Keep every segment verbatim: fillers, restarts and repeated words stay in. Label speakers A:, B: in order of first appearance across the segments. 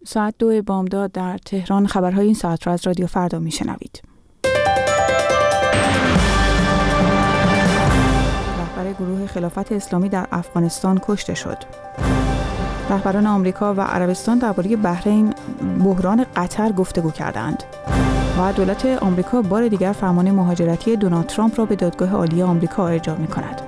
A: ساعت دو بامداد در تهران. خبرهای این ساعت را از رادیو فردا میشنوید. رهبر گروه خلافت اسلامی در افغانستان کشته شد. رهبران آمریکا و عربستان درباره بحرین بحران قطر گفتگو کردند. و دولت آمریکا بار دیگر فرمان مهاجرتی دونالد ترامپ را به دادگاه عالی آمریکا ارجاع می‌کند.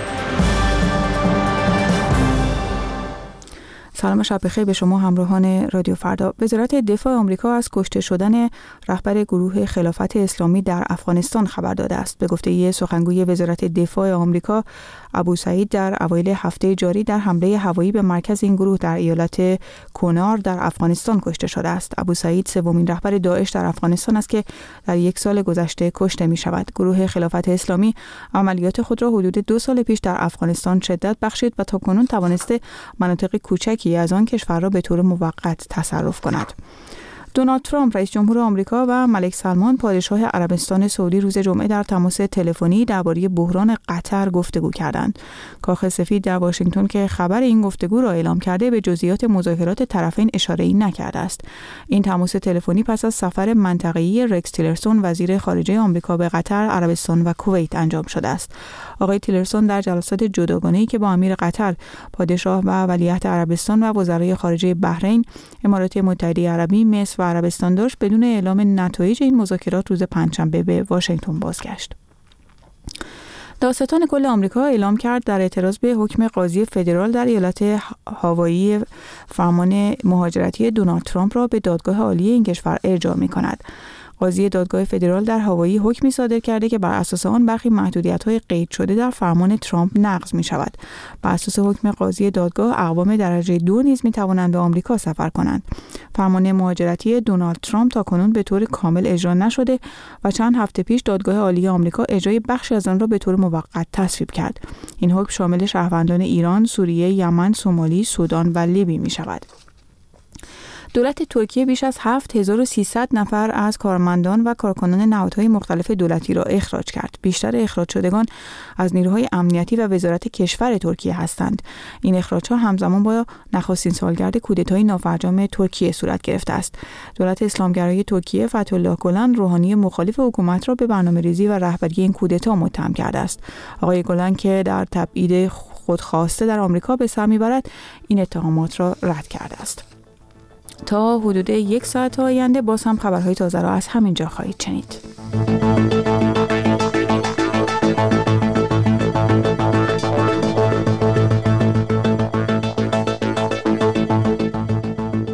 A: سلام شب بخیر به شما همراهان رادیو فردا. وزارت دفاع آمریکا از کشته شدن رهبر گروه خلافت اسلامی در افغانستان خبر داده است. به گفته سخنگوی وزارت دفاع آمریکا ابو سعید، در اوایل هفته جاری در حمله هوایی به مرکز این گروه در ایالت کنار در افغانستان کشته شده است. ابو سعید سومین رهبر داعش در افغانستان است که در یک سال گذشته کشته می شود. گروه خلافت اسلامی عملیات خود را حدود دو سال پیش در افغانستان شدت بخشید و تاکنون توانسته مناطق کوچکی از آن کشور را به طور موقت تصرف کند. دونالد ترامپ رئیس جمهور آمریکا و ملک سلمان پادشاه عربستان سعودی روز جمعه در تماس تلفنی درباره بحران قطر گفتگو کردند. کاخ سفید در واشنگتن که خبر این گفتگو را اعلام کرده به جزئیات مذاکرات طرفین اشاره‌ای نکرده است. این تماس تلفنی پس از سفر منطقه‌ای رکس تیلرسون وزیر خارجه آمریکا به قطر، عربستان و کویت انجام شده است. آقای تیلرسون در جلسات جداگانه‌ای که با امیر قطر، پادشاه و ولیعهد عربستان و وزرای خارجه بحرین، امارات متحده عربی، مصر و عربستان داشت، بدون اعلام نتایج این مذاکرات روز پنجشنبه به واشنگتن بازگشت. دادستان کل آمریکا اعلام کرد در اعتراض به حکم قاضی فدرال در ایالت هاوایی فرمان مهاجرتی دونالد ترامپ را به دادگاه عالی این کشور ارجاع می‌کند. قاضی دادگاه فدرال در هاوایی حکمی صادر کرده که بر اساس آن برخی محدودیت‌های قید شده در فرمان ترامپ نقض می‌شود. بر اساس حکم قاضی دادگاه، اقوام درجه دو نیز می‌توانند به آمریکا سفر کنند. فرمان مهاجرتی دونالد ترامپ تاکنون به طور کامل اجرا نشده و چند هفته پیش دادگاه عالی آمریکا اجرای بخشی از آن را به طور موقت تصویب کرد. این حکم شامل شهروندان ایران، سوریه، یمن، سومالی، سودان و لیبی می‌شود. دولت ترکیه بیش از هفت هزار و سیصد نفر از کارمندان و کارکنان نهادهای مختلف دولتی را اخراج کرد. بیشتر اخراج شدگان از نیروهای امنیتی و وزارت کشور ترکیه هستند. این اخراج‌ها همزمان با نخستین سالگرد کودتای نافرجام ترکیه صورت گرفته است. دولت اسلامگرای ترکیه فتح‌الله گلن روحانی مخالف حکومت را به برنامه‌ریزی و رهبری این کودتا متهم کرده است. آقای گلن که در تبعید خودخواسته در آمریکا به سر می‌برد، این اتهامات را رد کرده است. تا حدود یک ساعت آینده باز هم خبرهای تازه را از همین جا خواهید شنید.